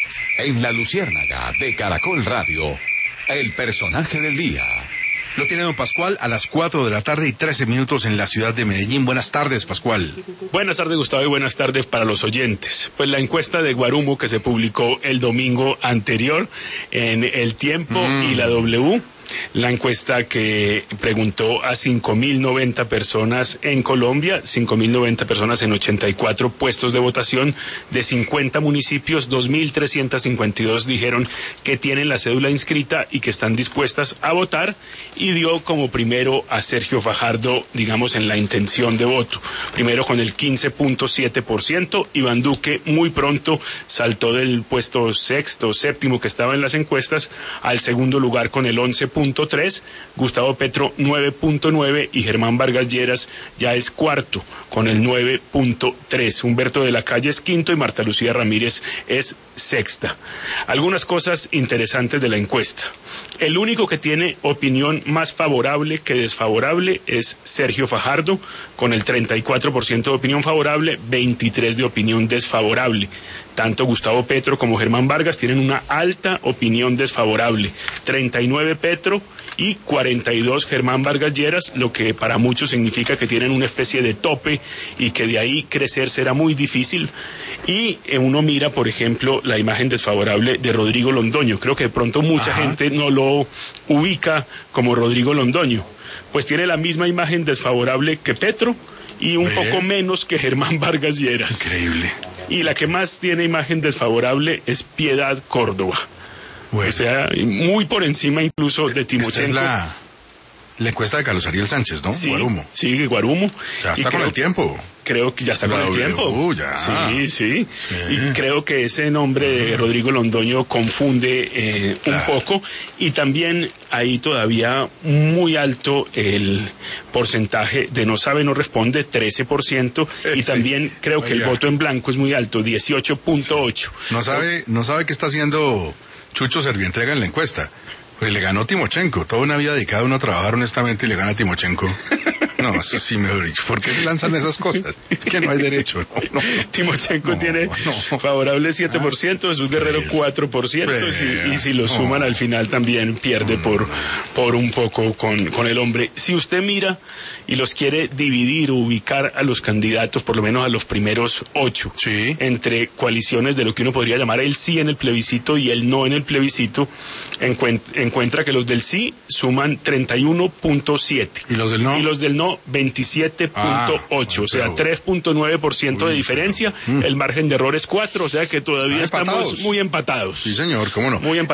En La Luciérnaga de Caracol Radio, el personaje del día. Lo tiene don Pascual a las 4:13 en la ciudad de Medellín. Buenas tardes, Pascual. Buenas tardes, Gustavo, y buenas tardes para los oyentes. Pues la encuesta de Guarumo que se publicó el domingo anterior en El Tiempo y la W, la encuesta que preguntó a 5.090 personas en Colombia, 5.090 personas en 84 puestos de votación de 50 municipios, 2.352 dijeron que tienen la cédula inscrita y que están dispuestas a votar, y dio como primero a Sergio Fajardo, digamos, en la intención de voto. Primero con el 15.7%, Iván Duque muy pronto saltó del puesto sexto, séptimo que estaba en las encuestas al segundo lugar con el 11.3%, Gustavo Petro 9.9% y Germán Vargas Lleras ya es cuarto con el 9.3%. Humberto de la Calle es quinto y Marta Lucía Ramírez es sexta. Algunas cosas interesantes de la encuesta. El único que tiene opinión más favorable que desfavorable es Sergio Fajardo, con el 34% de opinión favorable, 23% de opinión desfavorable. Tanto Gustavo Petro como Germán Vargas tienen una alta opinión desfavorable, 39 Petro y 42 Germán Vargas Lleras, lo que para muchos significa que tienen una especie de tope y que de ahí crecer será muy difícil. Y uno mira, por ejemplo, la imagen desfavorable de Rodrigo Londoño. Creo que de pronto mucha gente no lo ubica como Rodrigo Londoño. Pues tiene la misma imagen desfavorable que Petro y un poco menos que Germán Vargas Lleras. Increíble. Y la que más tiene imagen desfavorable es Piedad Córdoba. Bueno. O sea, muy por encima incluso de Timochenko. Esta es la encuesta de Carlos Ariel Sánchez, ¿no? Sí, Guarumo. Sí, Guarumo. Ya está con el tiempo. Creo que ya está con el tiempo. Ya. Sí. Y creo que ese nombre de Rodrigo Londoño confunde un poco. Y también ahí todavía muy alto el porcentaje de no sabe, no responde, 13%. Y también creo que el voto en blanco es muy alto, 18.8%. No sabe qué está haciendo Chucho Servientrega en la encuesta. Pues le ganó Timochenko. Toda una vida dedicada uno a trabajar honestamente y le gana Timochenko. No, eso sí mejor dicho. ¿Por qué se lanzan esas cosas? Es que no hay derecho. No. Timochenko tiene favorable 7%, Jesús Guerrero 4%, y si lo suman al final también pierde por un poco con el hombre. Si usted mira y los quiere dividir, ubicar a los candidatos, por lo menos a los primeros 8, entre coaliciones de lo que uno podría llamar el sí en el plebiscito y el no en el plebiscito, encuentra que los del sí suman 31.7. ¿Y los del no? Y los del no 27.8, o sea, 3.9% de diferencia. El margen de error es 4, o sea que todavía estamos muy empatados. Sí, señor, cómo no. Muy empatados.